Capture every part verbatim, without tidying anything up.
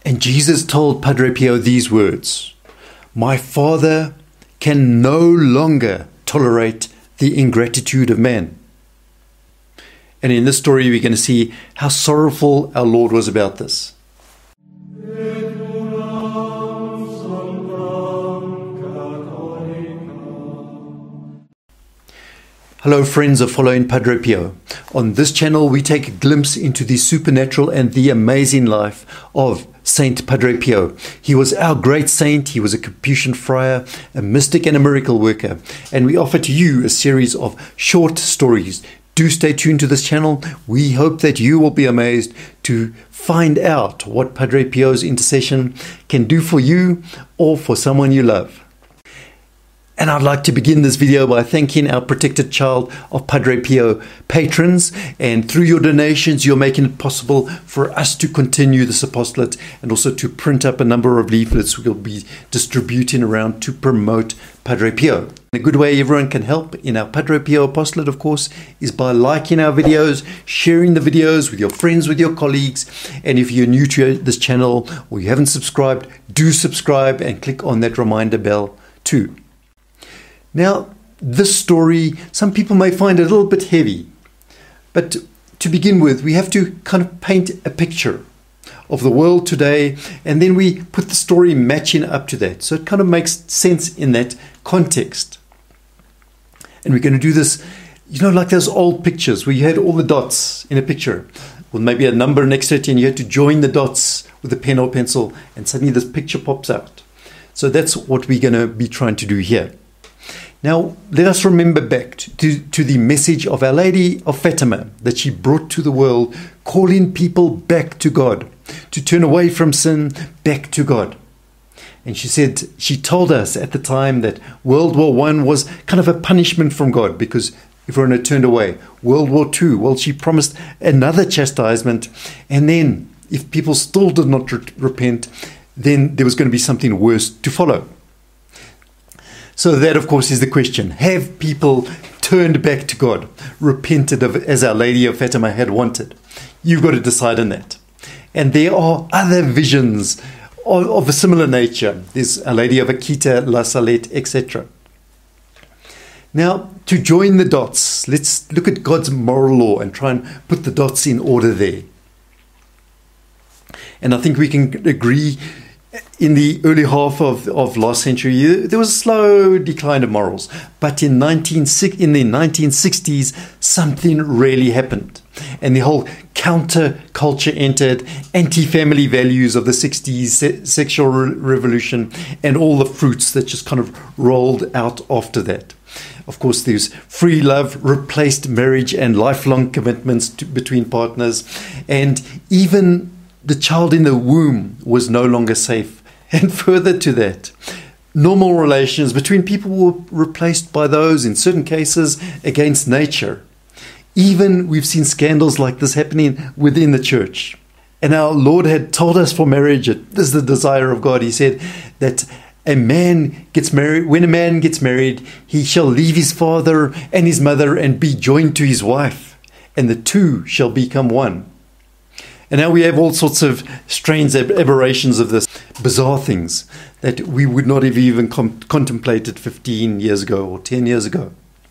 And Jesus told Padre Pio these words: "My Father can no longer tolerate the ingratitude of man." And in this story, we're going to see how sorrowful our Lord was about this. Hello friends of Following Padre Pio. On this channel we take a glimpse into the supernatural and the amazing life of Saint Padre Pio. He was our great saint, he was a Capuchin friar, a mystic and a miracle worker, and we offer to you a series of short stories. Do stay tuned to this channel. We hope that you will be amazed to find out what Padre Pio's intercession can do for you or for someone you love. And I'd like to begin this video by thanking our protected child of Padre Pio patrons. And through your donations, you're making it possible for us to continue this apostolate and also to print up a number of leaflets we'll be distributing around to promote Padre Pio. A good way everyone can help in our Padre Pio apostolate, of course, is by liking our videos, sharing the videos with your friends, with your colleagues. And if you're new to this channel or you haven't subscribed, do subscribe and click on that reminder bell too. Now, this story, some people may find it a little bit heavy, but to begin with, we have to kind of paint a picture of the world today, and then we put the story matching up to that. So it kind of makes sense in that context. And we're going to do this, you know, like those old pictures where you had all the dots in a picture, with maybe a number next to it, and you had to join the dots with a pen or pencil, and suddenly this picture pops out. So that's what we're going to be trying to do here. Now, let us remember back to, to the message of Our Lady of Fatima that she brought to the world, calling people back to God, to turn away from sin, back to God. And she said, she told us at the time that World War One was kind of a punishment from God because everyone had turned away. World War Two, well, she promised another chastisement. And then, if people still did not re- repent, then there was going to be something worse to follow. So that, of course, is the question. Have people turned back to God, repented of as Our Lady of Fatima had wanted? You've got to decide on that. And there are other visions of, of a similar nature. There's Our Lady of Akita, La Salette, et cetera. Now, to join the dots, let's look at God's moral law and try and put the dots in order there. And I think we can agree in the early half of, of last century, there was a slow decline of morals. But in, nineteen, in the nineteen sixties, something really happened. And the whole counter-culture entered, anti-family values of the sixties, se- sexual re- revolution, and all the fruits that just kind of rolled out after that. Of course, there's free love, replaced marriage and lifelong commitments to, between partners. And even the child in the womb was no longer safe. And further to that, normal relations between people were replaced by those, in certain cases, against nature. Even we've seen scandals like this happening within the church. And our Lord had told us for marriage, this is the desire of God. He said that a man gets married, when a man gets married, he shall leave his father and his mother and be joined to his wife, and the two shall become one. And now we have all sorts of strange aberrations of this, bizarre things that we would not have even com- contemplated fifteen years ago or ten years ago.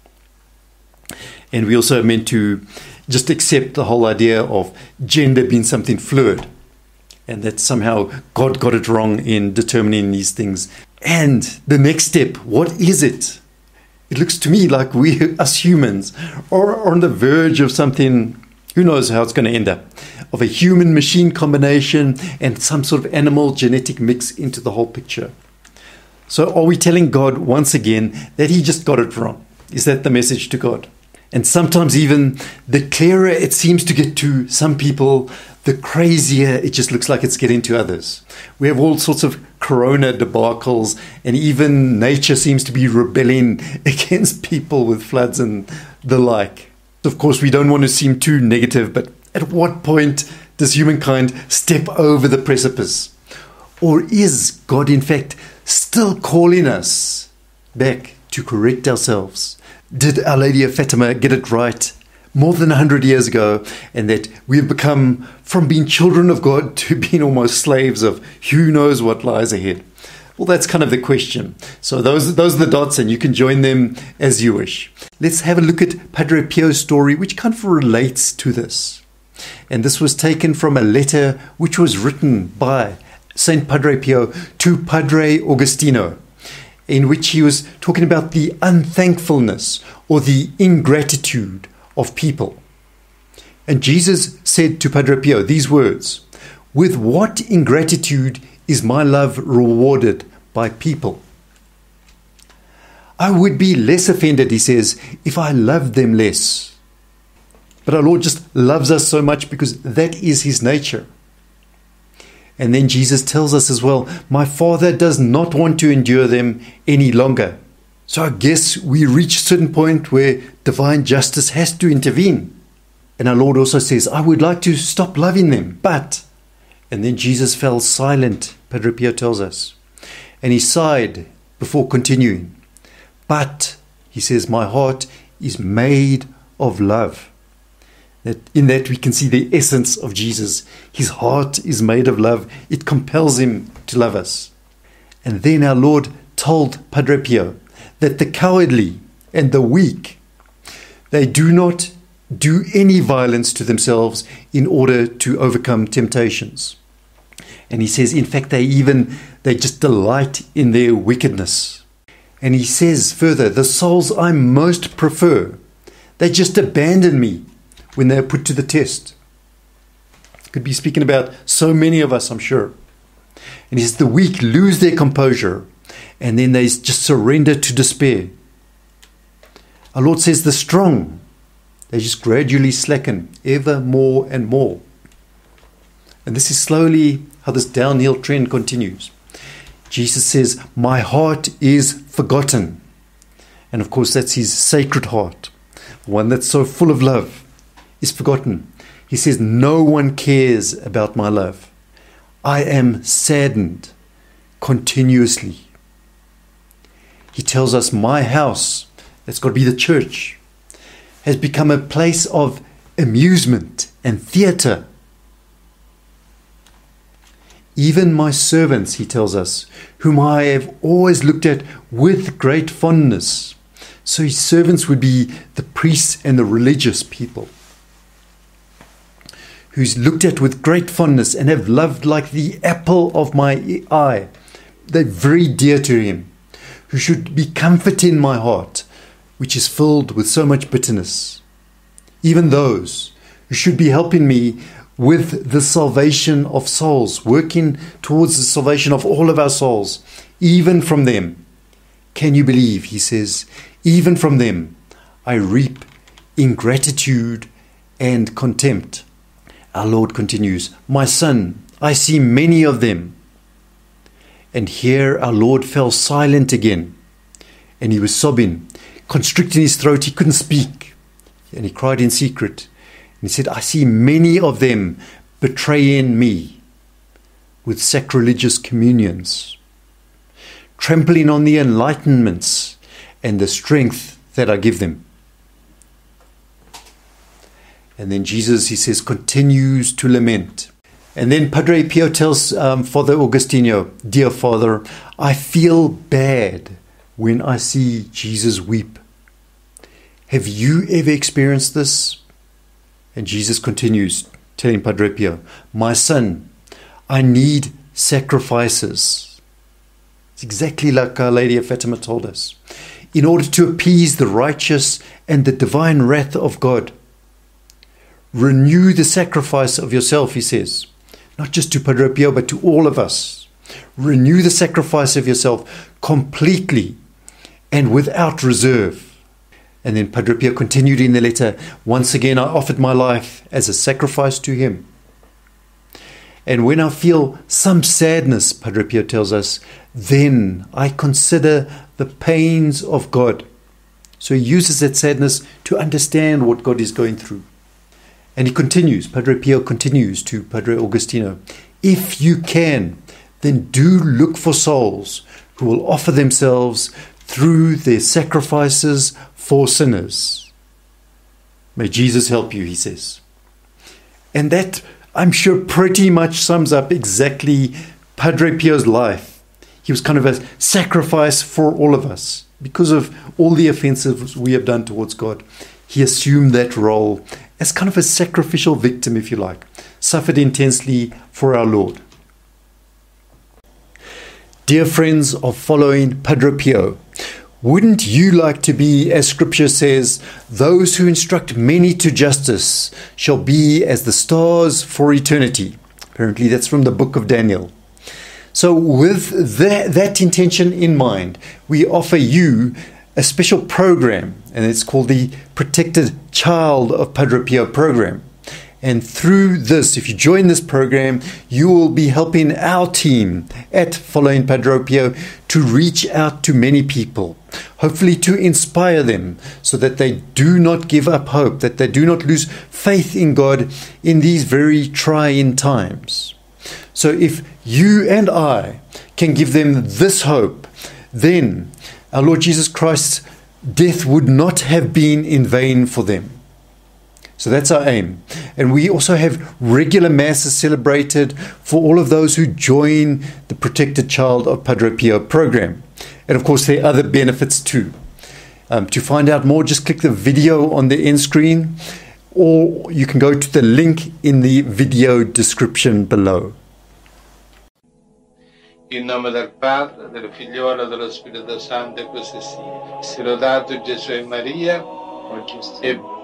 And we also are meant to just accept the whole idea of gender being something fluid, and that somehow God got it wrong in determining these things. And the next step, what is it? It looks to me like we, us humans, are on the verge of something. Who knows how it's going to end up, of a human-machine combination and some sort of animal genetic mix into the whole picture. So are we telling God once again that he just got it wrong? Is that the message to God? And sometimes even the clearer it seems to get to some people, the crazier it just looks like it's getting to others. We have all sorts of corona debacles, and even nature seems to be rebelling against people with floods and the like. Of course, we don't want to seem too negative, but at what point does humankind step over the precipice? Or is God, in fact, still calling us back to correct ourselves? Did Our Lady of Fatima get it right more than one hundred years ago, and that we've become from being children of God to being almost slaves of who knows what lies ahead. Well, that's kind of the question. So those, those are the dots, and you can join them as you wish. Let's have a look at Padre Pio's story, which kind of relates to this. And this was taken from a letter which was written by Saint Padre Pio to Padre Agostino, in which he was talking about the unthankfulness or the ingratitude of people. And Jesus said to Padre Pio these words, "With what ingratitude is my love rewarded by people? I would be less offended," he says, "if I loved them less." But our Lord just loves us so much because that is his nature. And then Jesus tells us as well, "My Father does not want to endure them any longer." So I guess we reach a certain point where divine justice has to intervene. And our Lord also says, "I would like to stop loving them, but..." And then Jesus fell silent, Padre Pio tells us. And he sighed before continuing. "But," he says, "my heart is made of love." That in that we can see the essence of Jesus. His heart is made of love. It compels him to love us. And then our Lord told Padre Pio that the cowardly and the weak, they do not do any violence to themselves in order to overcome temptations. And he says, in fact, they even, they just delight in their wickedness. And he says further, the souls I most prefer, they just abandon me when they are put to the test. Could be speaking about so many of us, I'm sure. And he says the weak lose their composure and then they just surrender to despair. Our Lord says the strong, they just gradually slacken ever more and more. And this is slowly how this downhill trend continues. Jesus says, "My heart is forgotten." And of course that's his sacred heart, one that's so full of love, is forgotten. He says, "No one cares about my love. I am saddened continuously." He tells us, "My house," that's got to be the church, "has become a place of amusement and theatre. Even my servants," he tells us, "whom I have always looked at with great fondness." So his servants would be the priests and the religious people, who's looked at with great fondness and have loved like the apple of my eye. They're very dear to him, who should be comforting my heart, which is filled with so much bitterness. Even those who should be helping me with the salvation of souls, working towards the salvation of all of our souls, even from them. Can you believe, he says, even from them I reap ingratitude and contempt. Our Lord continues, "My son, I see many of them." And here our Lord fell silent again, and he was sobbing, constricting his throat. He couldn't speak, and he cried in secret. And he said, "I see many of them betraying me with sacrilegious communions, trampling on the enlightenments and the strength that I give them." And then Jesus, he says, continues to lament. And then Padre Pio tells um, Father Agostino, "Dear Father, I feel bad when I see Jesus weep. Have you ever experienced this?" And Jesus continues, telling Padre Pio, "My son, I need sacrifices." It's exactly like Our Lady of Fatima told us. "In order to appease the righteous and the divine wrath of God. Renew the sacrifice of yourself," he says. Not just to Padre Pio, but to all of us. "Renew the sacrifice of yourself completely and without reserve." And then Padre Pio continued in the letter, "Once again I offered my life as a sacrifice to him. And when I feel some sadness," Padre Pio tells us, "then I consider the pains of God." So he uses that sadness to understand what God is going through. And he continues, Padre Pio continues to Padre Agostino, "If you can, then do look for souls who will offer themselves through their sacrifices for sinners." May Jesus help you, he says. And that, I'm sure, pretty much sums up exactly Padre Pio's life. He was kind of a sacrifice for all of us. Because of all the offenses we have done towards God, he assumed that role as kind of a sacrificial victim, if you like, suffered intensely for our Lord. Dear friends of following Padre Pio, wouldn't you like to be, as Scripture says, those who instruct many to justice shall be as the stars for eternity? Apparently that's from the book of Daniel. So with that, that intention in mind, we offer you a special program, and it's called the Protected Child of Padre Pio program. And through this, if you join this program, you will be helping our team at Following Padre Pio to reach out to many people, hopefully to inspire them so that they do not give up hope, that they do not lose faith in God in these very trying times. So if you and I can give them this hope, then our Lord Jesus Christ's death would not have been in vain for them. So that's our aim. And we also have regular masses celebrated for all of those who join the Protected Child of Padre Pio program. And of course, there are other benefits too. Um, to find out more, just click the video on the end screen, or you can go to the link in the video description below. In nome del Padre, del Figliolo e dello Spirito Santo, così sia. Sia lodato Gesù e Maria, oggi e